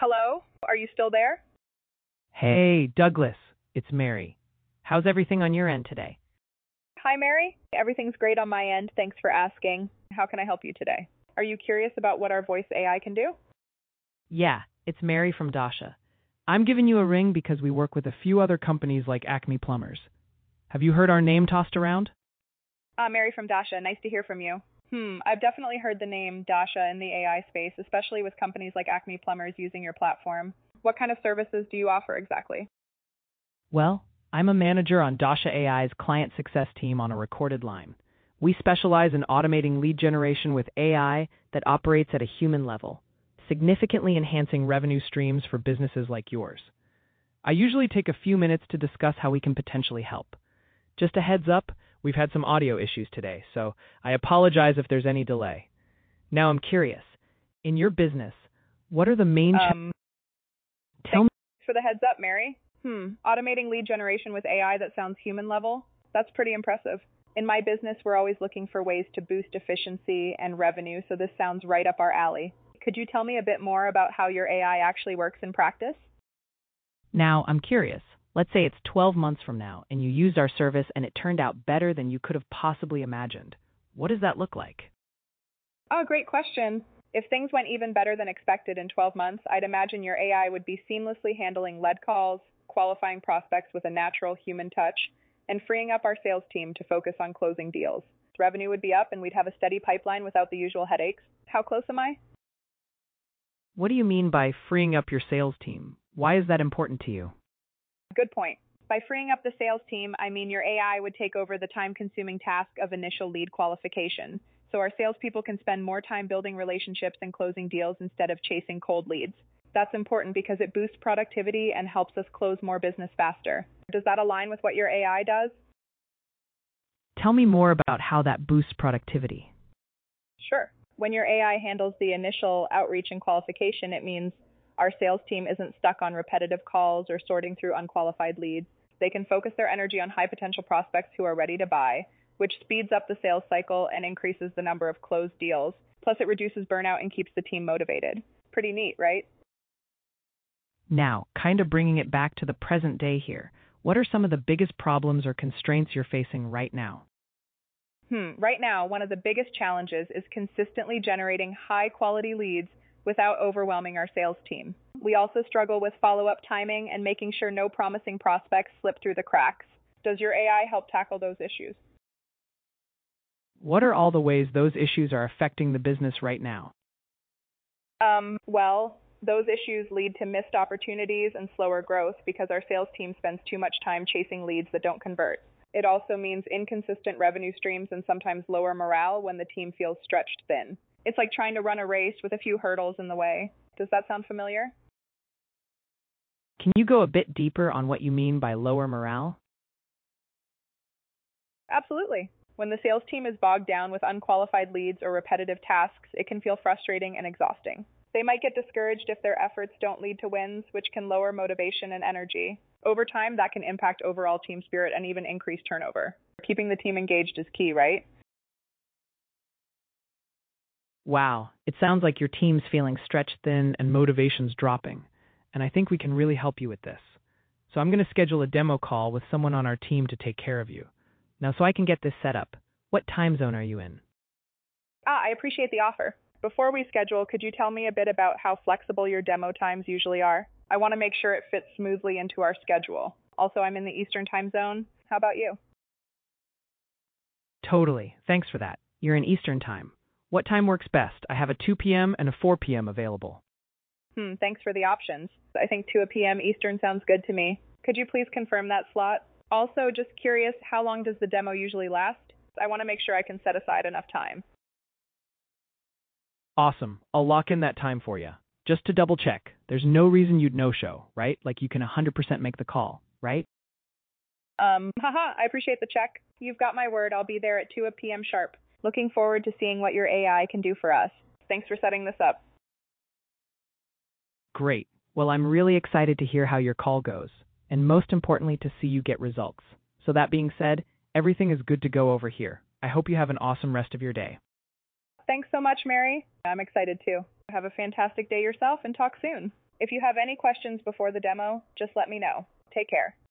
Hello? Are you still there? Hey, Douglas, it's Mary. How's everything on your end today? Hi, Mary. Everything's great on my end. Thanks for asking. How can I help you today? Are you curious about what our voice AI can do? Yeah, it's Mary from Dasha. I'm giving you a ring because we work with a few other companies like Acme Plumbers. Have you heard our name tossed around? Mary from Dasha. Nice to hear from you. I've definitely heard the name Dasha in the AI space, especially with companies like Acme Plumbers using your platform. What kind of services do you offer exactly? Well, I'm a manager on Dasha AI's client success team on a recorded line. We specialize in automating lead generation with AI that operates at a human level, significantly enhancing revenue streams for businesses like yours. I usually take a few minutes to discuss how we can potentially help. Just a heads up, we've had some audio issues today, so I apologize if there's any delay. Now I'm curious, in your business, what are the main Tell Thanks me. for the heads up, Mary. Automating lead generation with AI that sounds human level? That's pretty impressive. In my business, we're always looking for ways to boost efficiency and revenue, so this sounds right up our alley. Could you tell me a bit more about how your AI actually works in practice? Now I'm curious. Let's say it's 12 months from now and you used our service and it turned out better than you could have possibly imagined. What does that look like? Oh, great question. If things went even better than expected in 12 months, I'd imagine your AI would be seamlessly handling lead calls, qualifying prospects with a natural human touch, and freeing up our sales team to focus on closing deals. Revenue would be up and we'd have a steady pipeline without the usual headaches. How close am I? What do you mean by freeing up your sales team? Why is that important to you? Good point. By freeing up the sales team, I mean your AI would take over the time-consuming task of initial lead qualification, so our salespeople can spend more time building relationships and closing deals instead of chasing cold leads. That's important because it boosts productivity and helps us close more business faster. Does that align with what your AI does? Tell me more about how that boosts productivity. Sure. When your AI handles the initial outreach and qualification, it means our sales team isn't stuck on repetitive calls or sorting through unqualified leads. They can focus their energy on high potential prospects who are ready to buy, which speeds up the sales cycle and increases the number of closed deals. Plus, it reduces burnout and keeps the team motivated. Pretty neat, right? Now, kind of bringing it back to the present day here, what are some of the biggest problems or constraints you're facing right now? Right now, one of the biggest challenges is consistently generating high quality leads without overwhelming our sales team. We also struggle with follow up timing and making sure no promising prospects slip through the cracks. Does your AI help tackle those issues? What are all the ways those issues are affecting the business right now? Well, those issues lead to missed opportunities and slower growth because our sales team spends too much time chasing leads that don't convert. It also means inconsistent revenue streams and sometimes lower morale when the team feels stretched thin. It's like trying to run a race with a few hurdles in the way. Does that sound familiar? Can you go a bit deeper on what you mean by lower morale? Absolutely. When the sales team is bogged down with unqualified leads or repetitive tasks, it can feel frustrating and exhausting. They might get discouraged if their efforts don't lead to wins, which can lower motivation and energy. Over time, that can impact overall team spirit and even increase turnover. Keeping the team engaged is key, right? Wow, it sounds like your team's feeling stretched thin and motivation's dropping, and I think we can really help you with this. So I'm going to schedule a demo call with someone on our team to take care of you. Now, so I can get this set up, what time zone are you in? I appreciate the offer. Before we schedule, could you tell me a bit about how flexible your demo times usually are? I want to make sure it fits smoothly into our schedule. Also, I'm in the Eastern time zone. How about you? Totally. Thanks for that. You're in Eastern time. What time works best? I have a 2 p.m. and a 4 p.m. available. Thanks for the options. I think 2 p.m. Eastern sounds good to me. Could you please confirm that slot? Also, just curious, how long does the demo usually last? I want to make sure I can set aside enough time. Awesome. I'll lock in that time for you. Just to double check, there's no reason you'd no-show, right? Like you can 100% make the call, right? I appreciate the check. You've got my word. I'll be there at 2 p.m. sharp. Looking forward to seeing what your AI can do for us. Thanks for setting this up. Great. Well, I'm really excited to hear how your call goes, and most importantly, to see you get results. So that being said, everything is good to go over here. I hope you have an awesome rest of your day. Thanks so much, Mary. I'm excited too. Have a fantastic day yourself and talk soon. If you have any questions before the demo, just let me know. Take care.